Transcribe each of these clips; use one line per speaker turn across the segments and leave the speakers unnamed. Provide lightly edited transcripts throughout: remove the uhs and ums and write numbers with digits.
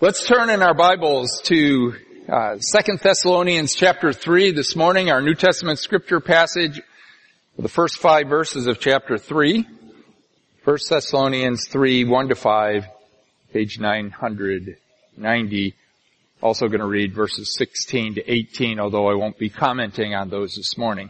Let's turn in our Bibles to 2 Thessalonians chapter 3 this morning, our New Testament scripture passage, the first 5 verses of chapter 3. 1 Thessalonians 3, 1-5, page 990. Also going to read verses 16 to 18, although I won't be commenting on those this morning.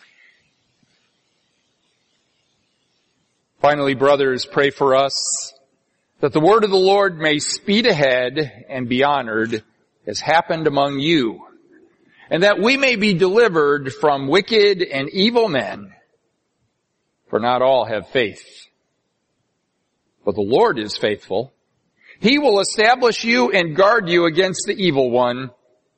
Finally, brothers, pray for us, that the word of the Lord may speed ahead and be honored, as happened among you, and that we may be delivered from wicked and evil men, for not all have faith. But the Lord is faithful. He will establish you and guard you against the evil one.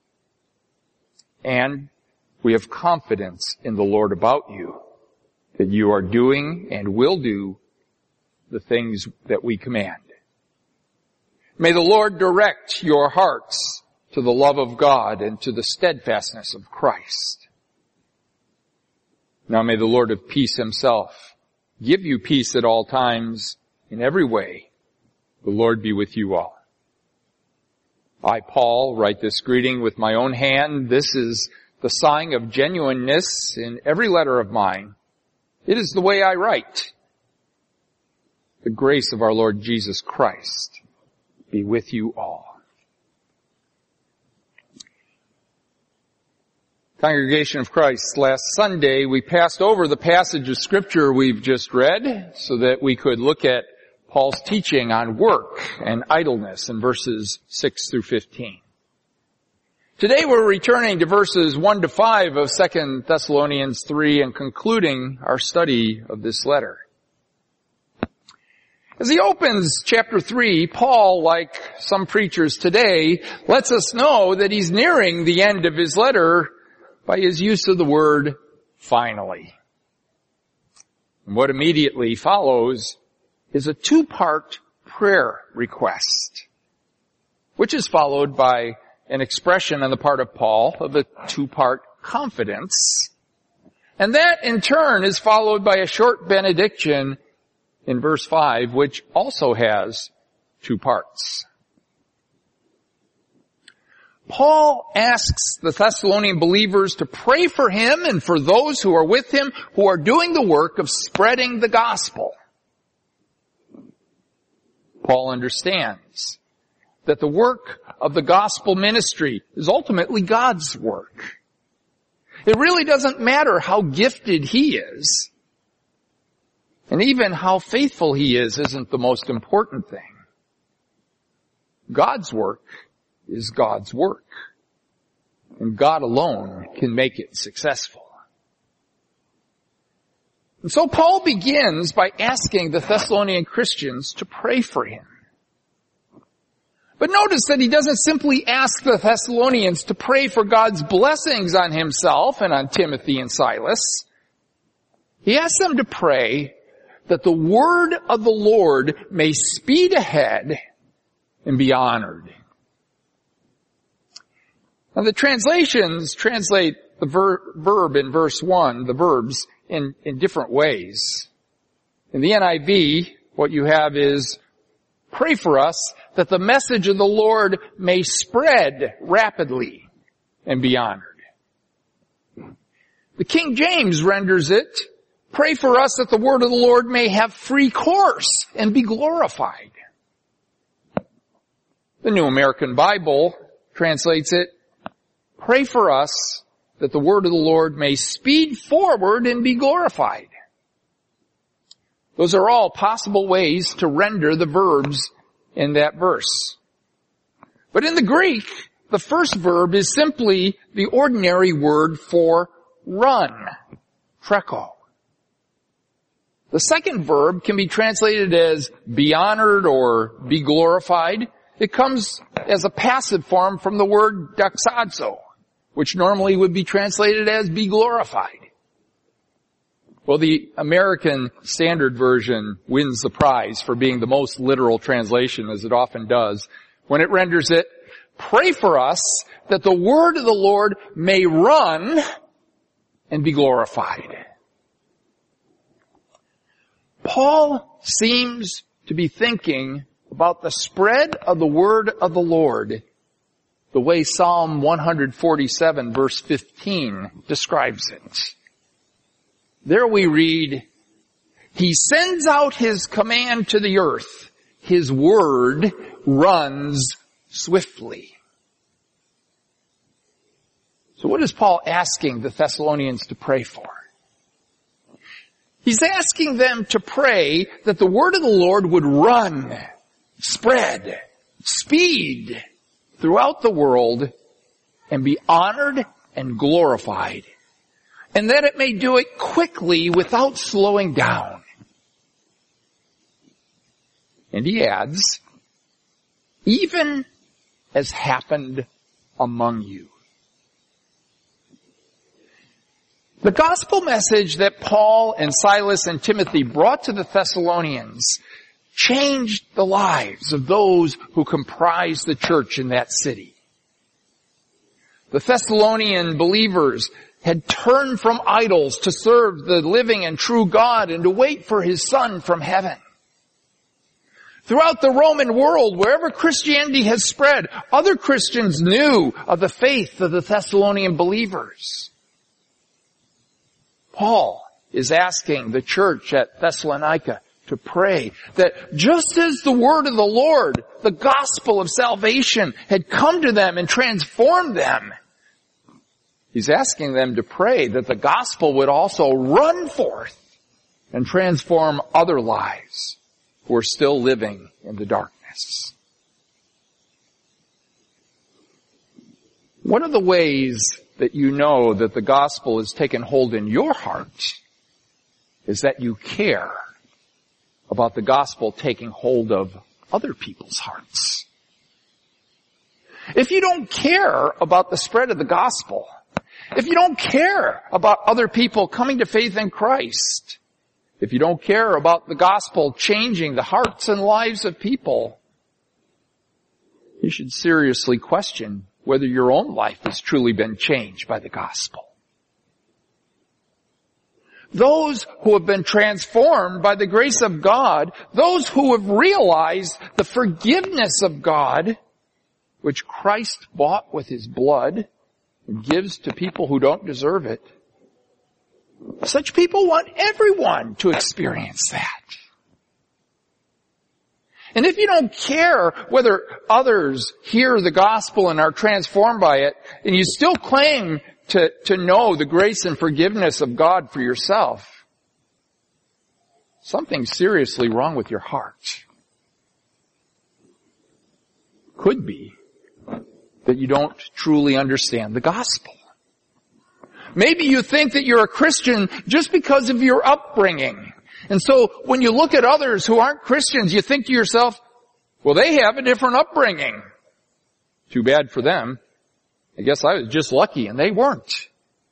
And we have confidence in the Lord about you, that you are doing and will do the things that we command. May the Lord direct your hearts to the love of God and to the steadfastness of Christ. Now may the Lord of peace himself give you peace at all times, in every way. The Lord be with you all. I, Paul, write this greeting with my own hand. This is the sign of genuineness in every letter of mine. It is the way I write. The grace of our Lord Jesus Christ be with you all. Congregation of Christ, last Sunday we passed over the passage of Scripture we've just read so that we could look at Paul's teaching on work and idleness in verses 6 through 15. Today we're returning to verses 1-5 of 2 Thessalonians 3 and concluding our study of this letter. As he opens chapter 3, Paul, like some preachers today, lets us know that he's nearing the end of his letter by his use of the word finally. And what immediately follows is a 2-part prayer request, which is followed by an expression on the part of Paul of a 2-part confidence. And that in turn is followed by a short benediction in verse 5, which also has 2 parts. Paul asks the Thessalonian believers to pray for him and for those who are with him who are doing the work of spreading the gospel. Paul understands that the work of the gospel ministry is ultimately God's work. It really doesn't matter how gifted he is. And even how faithful he is isn't the most important thing. God's work is God's work. And God alone can make it successful. And so Paul begins by asking the Thessalonian Christians to pray for him. But notice that he doesn't simply ask the Thessalonians to pray for God's blessings on himself and on Timothy and Silas. He asks them to pray that the word of the Lord may speed ahead and be honored. Now the translations translate the verb in verse 1, the verbs, in different ways. In the NIV, what you have is, pray for us that the message of the Lord may spread rapidly and be honored. The King James renders it, pray for us that the word of the Lord may have free course and be glorified. The New American Bible translates it, pray for us that the word of the Lord may speed forward and be glorified. Those are all possible ways to render the verbs in that verse. But in the Greek, the first verb is simply the ordinary word for run, treko. The second verb can be translated as be honored or be glorified. It comes as a passive form from the word doxazo, which normally would be translated as be glorified. Well, the American Standard Version wins the prize for being the most literal translation, as it often does, when it renders it, pray for us that the word of the Lord may run and be glorified. Paul seems to be thinking about the spread of the word of the Lord, the way Psalm 147 verse 15 describes it. There we read, He sends out His command to the earth. His word runs swiftly. So what is Paul asking the Thessalonians to pray for? He's asking them to pray that the word of the Lord would run, spread, speed throughout the world and be honored and glorified, and that it may do it quickly without slowing down. And he adds, even as happened among you. The gospel message that Paul and Silas and Timothy brought to the Thessalonians changed the lives of those who comprised the church in that city. The Thessalonian believers had turned from idols to serve the living and true God and to wait for His Son from heaven. Throughout the Roman world, wherever Christianity has spread, other Christians knew of the faith of the Thessalonian believers. Paul is asking the church at Thessalonica to pray that just as the word of the Lord, the gospel of salvation, had come to them and transformed them, he's asking them to pray that the gospel would also run forth and transform other lives who are still living in the darkness. One of the ways that you know that the gospel has taken hold in your heart is that you care about the gospel taking hold of other people's hearts. If you don't care about the spread of the gospel, if you don't care about other people coming to faith in Christ, if you don't care about the gospel changing the hearts and lives of people, you should seriously question whether your own life has truly been changed by the gospel. Those who have been transformed by the grace of God, those who have realized the forgiveness of God, which Christ bought with His blood and gives to people who don't deserve it, such people want everyone to experience that. And if you don't care whether others hear the gospel and are transformed by it, and you still claim to know the grace and forgiveness of God for yourself, something's seriously wrong with your heart. Could be that you don't truly understand the gospel. Maybe you think that you're a Christian just because of your upbringing. And so when you look at others who aren't Christians, you think to yourself, well, they have a different upbringing. Too bad for them. I guess I was just lucky and they weren't.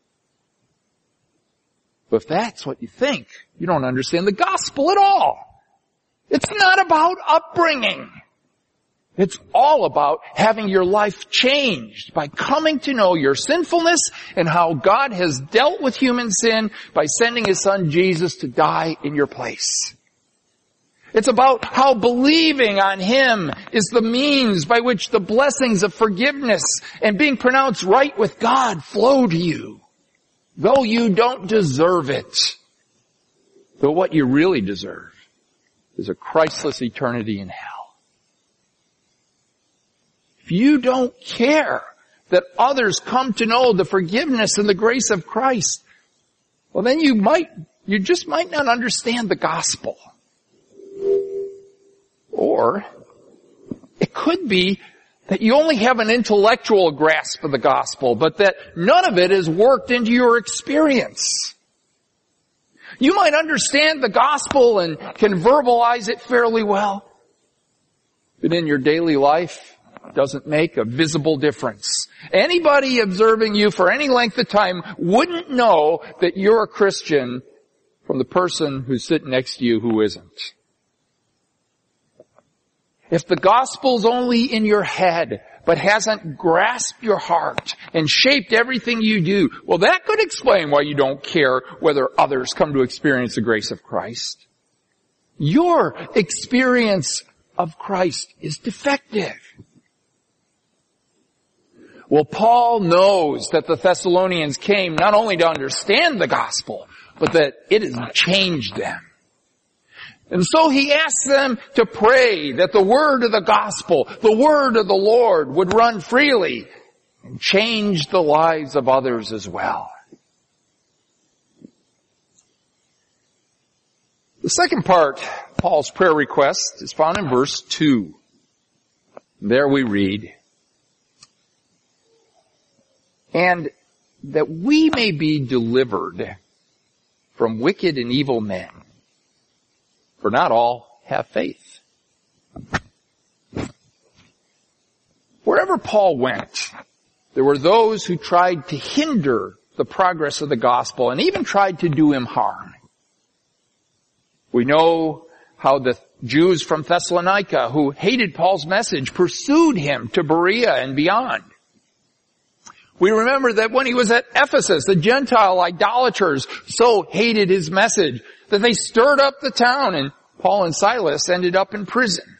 But if that's what you think, you don't understand the gospel at all. It's not about upbringing. It's all about having your life changed by coming to know your sinfulness and how God has dealt with human sin by sending His Son Jesus to die in your place. It's about how believing on Him is the means by which the blessings of forgiveness and being pronounced right with God flow to you, though you don't deserve it. Though what you really deserve is a Christless eternity in hell. If you don't care that others come to know the forgiveness and the grace of Christ, well then you just might not understand the gospel. Or it could be that you only have an intellectual grasp of the gospel, but that none of it is worked into your experience. You might understand the gospel and can verbalize it fairly well, but in your daily life, doesn't make a visible difference. Anybody observing you for any length of time wouldn't know that you're a Christian from the person who's sitting next to you who isn't. If the gospel's only in your head, but hasn't grasped your heart and shaped everything you do, well, that could explain why you don't care whether others come to experience the grace of Christ. Your experience of Christ is defective. Well, Paul knows that the Thessalonians came not only to understand the gospel, but that it has changed them. And so he asks them to pray that the word of the gospel, the word of the Lord, would run freely and change the lives of others as well. The second part, Paul's prayer request, is found in verse 2. There we read, "And that we may be delivered from wicked and evil men, for not all have faith." Wherever Paul went, there were those who tried to hinder the progress of the gospel and even tried to do him harm. We know how the Jews from Thessalonica who hated Paul's message pursued him to Berea and beyond. We remember that when he was at Ephesus, the Gentile idolaters so hated his message that they stirred up the town, and Paul and Silas ended up in prison.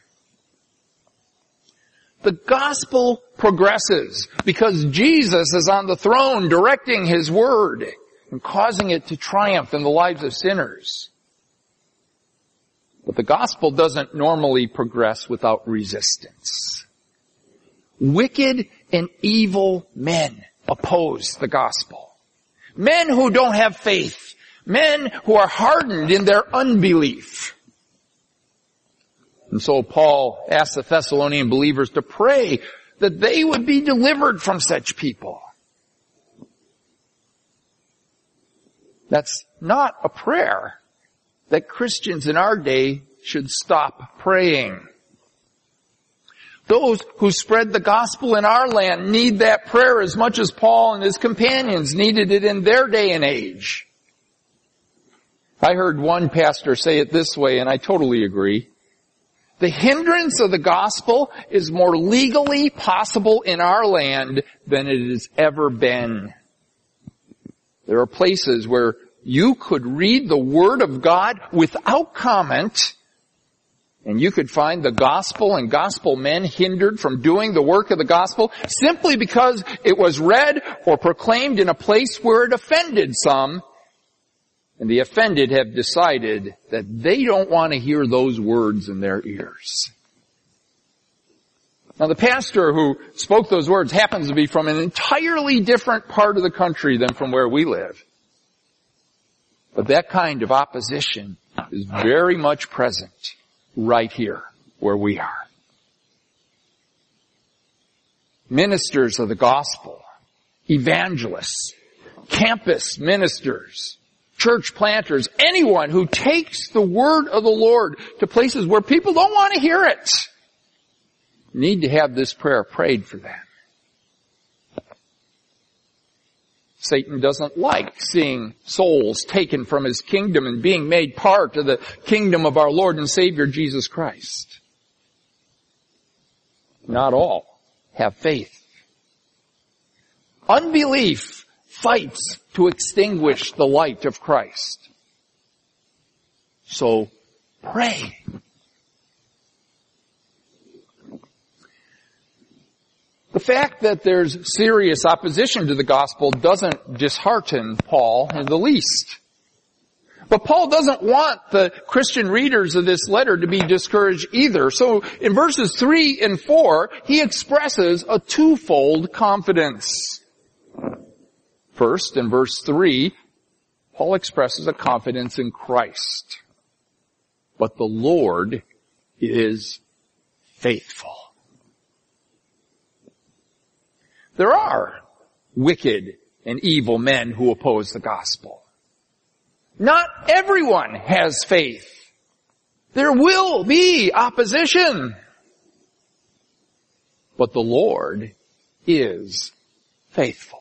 The gospel progresses because Jesus is on the throne directing his word and causing it to triumph in the lives of sinners. But the gospel doesn't normally progress without resistance. Wicked and evil men oppose the gospel. Men who don't have faith. Men who are hardened in their unbelief. And so Paul asked the Thessalonian believers to pray that they would be delivered from such people. That's not a prayer that Christians in our day should stop praying. Those who spread the gospel in our land need that prayer as much as Paul and his companions needed it in their day and age. I heard one pastor say it this way, and I totally agree. The hindrance of the gospel is more legally possible in our land than it has ever been. There are places where you could read the Word of God without comment, and you could find the gospel and gospel men hindered from doing the work of the gospel simply because it was read or proclaimed in a place where it offended some, and the offended have decided that they don't want to hear those words in their ears. Now the pastor who spoke those words happens to be from an entirely different part of the country than from where we live. But that kind of opposition is very much present right here where we are. Ministers of the gospel, evangelists, campus ministers, church planters, anyone who takes the word of the Lord to places where people don't want to hear it, need to have this prayer prayed for them. Satan doesn't like seeing souls taken from his kingdom and being made part of the kingdom of our Lord and Savior Jesus Christ. Not all have faith. Unbelief fights to extinguish the light of Christ. So pray. The fact that there's serious opposition to the gospel doesn't dishearten Paul in the least. But Paul doesn't want the Christian readers of this letter to be discouraged either. So in verses 3 and 4, he expresses a twofold confidence. First, in verse 3, Paul expresses a confidence in Christ. But the Lord is faithful. There are wicked and evil men who oppose the gospel. Not everyone has faith. There will be opposition. But the Lord is faithful.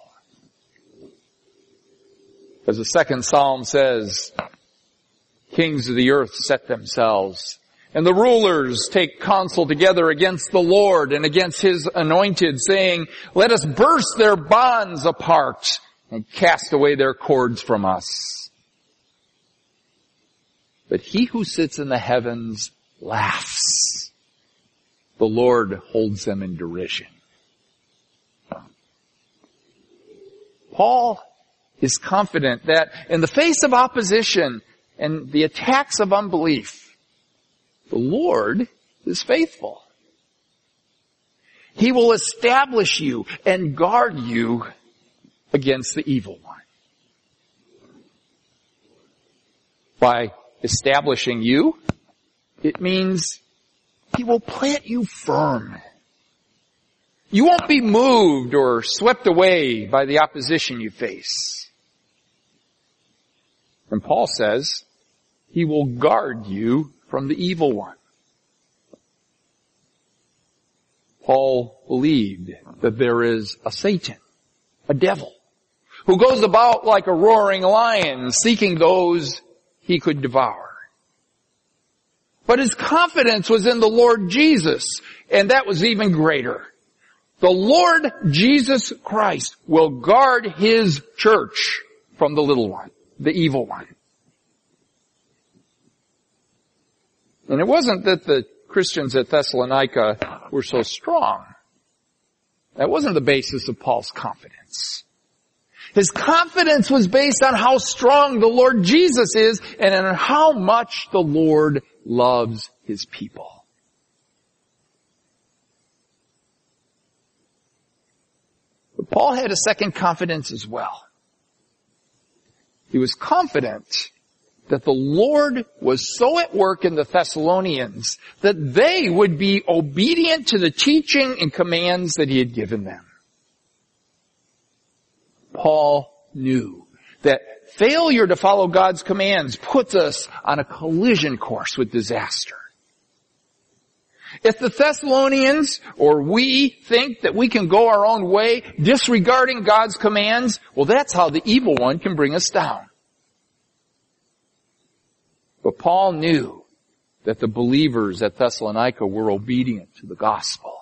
As the second Psalm says, kings of the earth set themselves, and the rulers take counsel together against the Lord and against His anointed, saying, let us burst their bonds apart and cast away their cords from us. But He who sits in the heavens laughs. the Lord holds them in derision. Paul is confident that in the face of opposition and the attacks of unbelief, the Lord is faithful. He will establish you and guard you against the evil one. By establishing you, it means He will plant you firm. You won't be moved or swept away by the opposition you face. And Paul says, He will guard you from the evil one. Paul believed that there is a Satan, a devil, who goes about like a roaring lion, seeking those he could devour. But his confidence was in the Lord Jesus, and that was even greater. The Lord Jesus Christ will guard His church from the little one, the evil one. And it wasn't that the Christians at Thessalonica were so strong. That wasn't the basis of Paul's confidence. His confidence was based on how strong the Lord Jesus is and on how much the Lord loves His people. But Paul had a second confidence as well. He was confident that the Lord was so at work in the Thessalonians that they would be obedient to the teaching and commands that He had given them. Paul knew that failure to follow God's commands puts us on a collision course with disaster. If the Thessalonians or we think that we can go our own way, disregarding God's commands, well, that's how the evil one can bring us down. But Paul knew that the believers at Thessalonica were obedient to the gospel.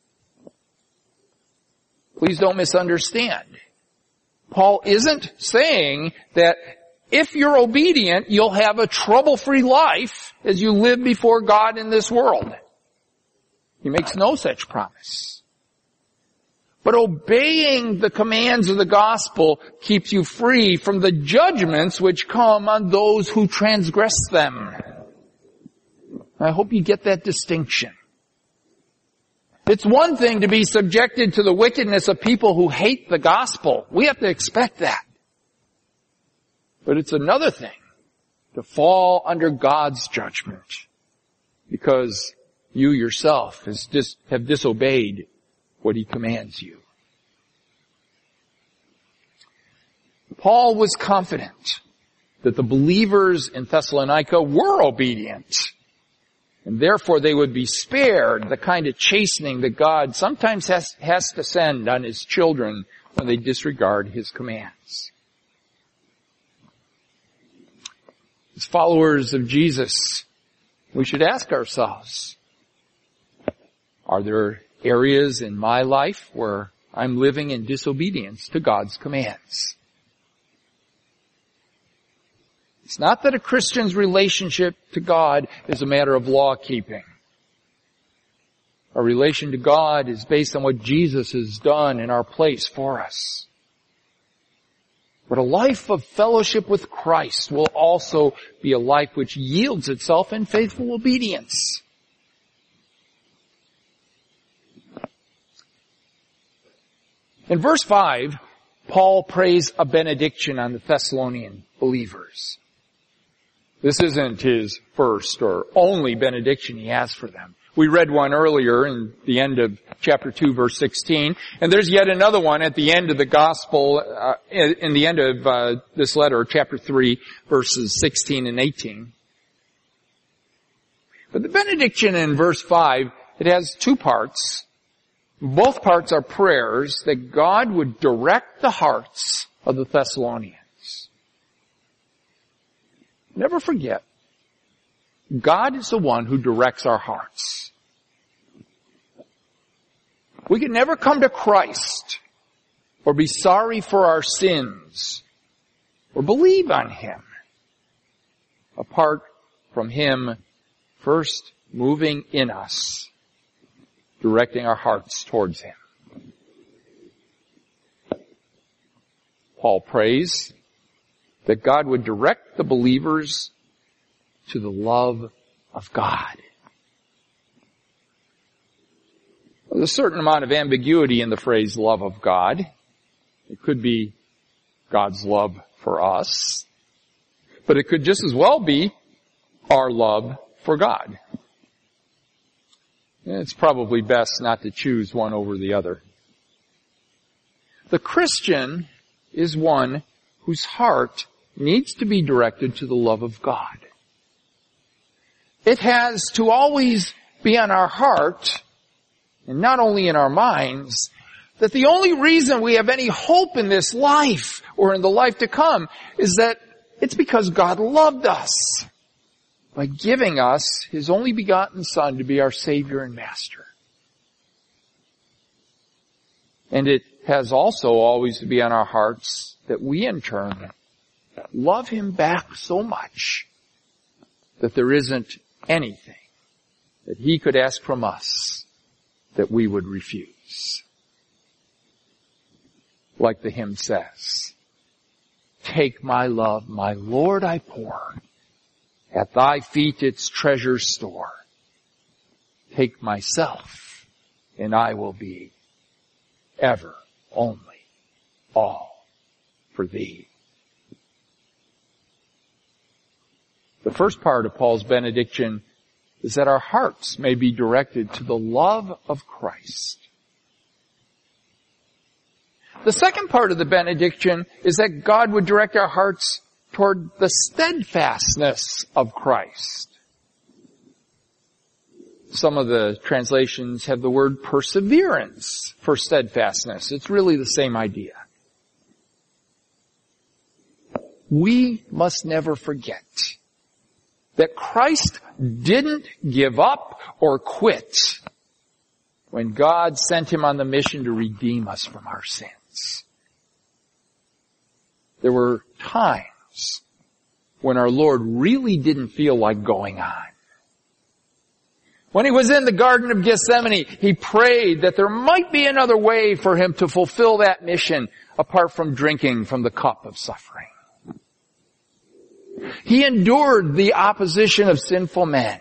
Please don't misunderstand. Paul isn't saying that if you're obedient, you'll have a trouble-free life as you live before God in this world. He makes no such promise. But obeying the commands of the gospel keeps you free from the judgments which come on those who transgress them. I hope you get that distinction. It's one thing to be subjected to the wickedness of people who hate the gospel. We have to expect that. But it's another thing to fall under God's judgment because you yourself have disobeyed what He commands you. Paul was confident that the believers in Thessalonica were obedient, and therefore they would be spared the kind of chastening that God sometimes has to send on His children when they disregard His commands. As followers of Jesus, we should ask ourselves, are there areas in my life where I'm living in disobedience to God's commands? It's not that a Christian's relationship to God is a matter of law keeping. Our relation to God is based on what Jesus has done in our place for us. But a life of fellowship with Christ will also be a life which yields itself in faithful obedience. In verse 5, Paul prays a benediction on the Thessalonian believers. This isn't his first or only benediction he has for them. We read one earlier in the end of chapter 2, verse 16, and there's yet another one at the end of the gospel, in the end of this letter, chapter 3, verses 16 and 18. But the benediction in verse 5, it has two parts. Both parts are prayers that God would direct the hearts of the Thessalonians. Never forget, God is the one who directs our hearts. We can never come to Christ or be sorry for our sins or believe on Him apart from Him first moving in us directing our hearts towards Him. Paul prays that God would direct the believers to the love of God. There's a certain amount of ambiguity in the phrase love of God. It could be God's love for us, but it could just as well be our love for God. It's probably best not to choose one over the other. The Christian is one whose heart needs to be directed to the love of God. It has to always be on our heart, and not only in our minds, that the only reason we have any hope in this life or in the life to come is that it's because God loved us by giving us His only begotten Son to be our Savior and Master. And it has also always to be on our hearts that we in turn love Him back so much that there isn't anything that He could ask from us that we would refuse. Like the hymn says, "Take my love, my Lord, I pour. At Thy feet its treasures store. Take myself, and I will be ever, only, all for Thee." The first part of Paul's benediction is that our hearts may be directed to the love of Christ. The second part of the benediction is that God would direct our hearts toward the steadfastness of Christ. Some of the translations have the word perseverance for steadfastness. It's really the same idea. We must never forget that Christ didn't give up or quit when God sent Him on the mission to redeem us from our sins. There were times when our Lord really didn't feel like going on. When He was in the Garden of Gethsemane, He prayed that there might be another way for Him to fulfill that mission apart from drinking from the cup of suffering. He endured the opposition of sinful men,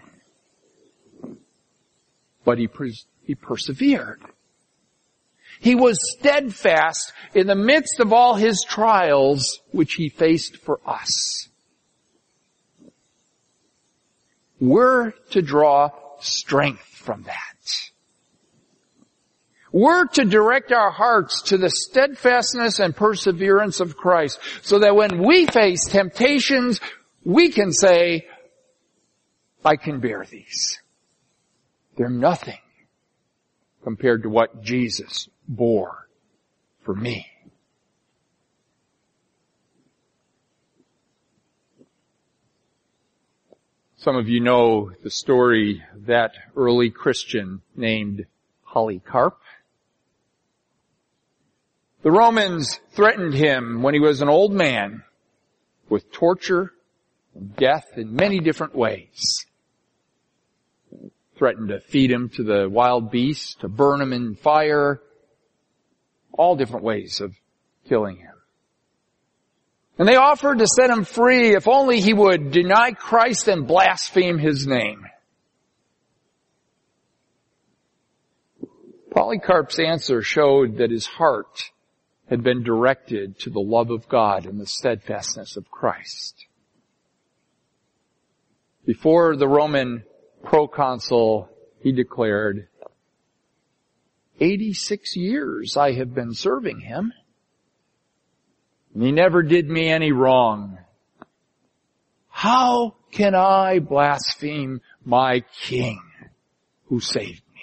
but He persevered. He was steadfast in the midst of all His trials, which He faced for us. We're to draw strength from that. We're to direct our hearts to the steadfastness and perseverance of Christ, so that when we face temptations, we can say, I can bear these. They're nothing compared to what Jesus bore for me. Some of you know the story of that early Christian named Polycarp. The Romans threatened him when he was an old man with torture and death in many different ways. Threatened to feed him to the wild beasts, to burn him in fire, all different ways of killing him. And they offered to set him free if only he would deny Christ and blaspheme His name. Polycarp's answer showed that his heart had been directed to the love of God and the steadfastness of Christ. Before the Roman proconsul, he declared, 86 years I have been serving him, and he never did me any wrong. How can I blaspheme my King who saved me?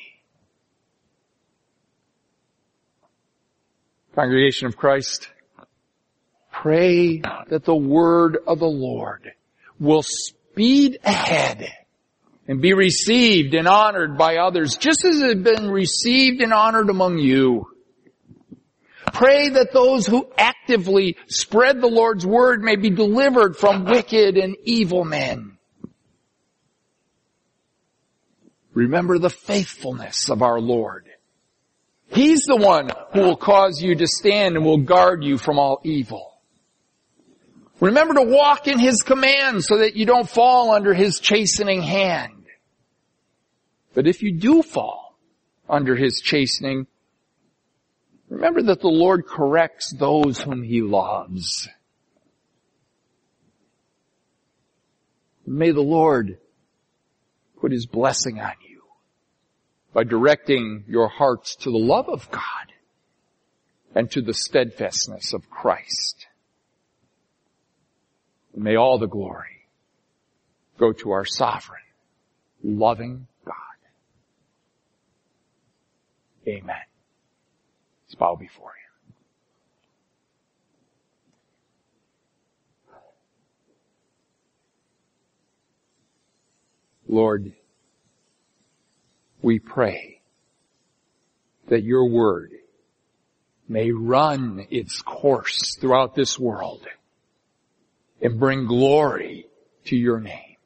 Congregation of Christ, pray that the word of the Lord will speed ahead and be received and honored by others, just as it has been received and honored among you. Pray that those who actively spread the Lord's word may be delivered from wicked and evil men. Remember the faithfulness of our Lord. He's the one who will cause you to stand and will guard you from all evil. Remember to walk in His commands so that you don't fall under His chastening hand. But if you do fall under His chastening, remember that the Lord corrects those whom He loves. May the Lord put His blessing on you by directing your hearts to the love of God and to the steadfastness of Christ. And may all the glory go to our sovereign, loving God. Amen. Let's bow before Him. Lord, we pray that your word may run its course throughout this world and bring glory to your name.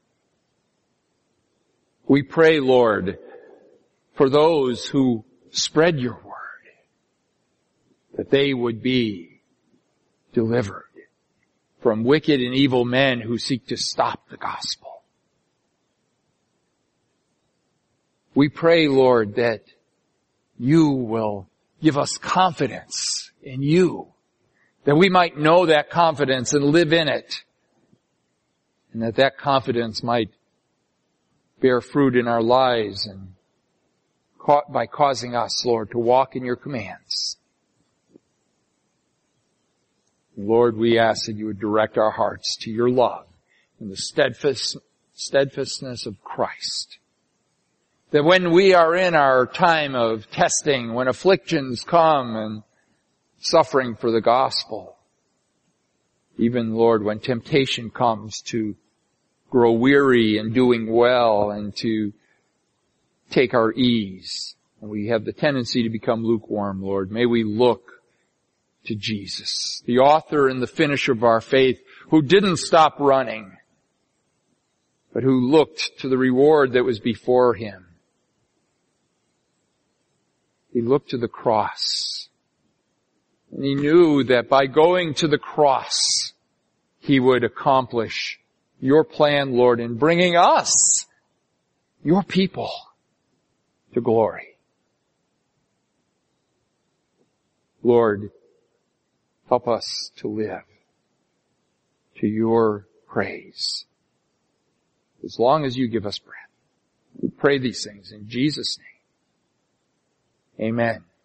We pray, Lord, for those who spread your word, that they would be delivered from wicked and evil men who seek to stop the gospel. We pray, Lord, that you will give us confidence in you, that we might know that confidence and live in it, and that confidence might bear fruit in our lives and by causing us, Lord, to walk in your commands. Lord, we ask that you would direct our hearts to your love and the steadfastness of Christ. That when we are in our time of testing, when afflictions come and suffering for the gospel, even, Lord, when temptation comes to grow weary in doing well and to take our ease, and we have the tendency to become lukewarm, Lord, may we look to Jesus, the author and the finisher of our faith, who didn't stop running, but who looked to the reward that was before him. He looked to the cross, and he knew that by going to the cross, he would accomplish your plan, Lord, in bringing us, your people, to glory. Lord, help us to live to your praise as long as you give us breath. We pray these things in Jesus' name. Amen.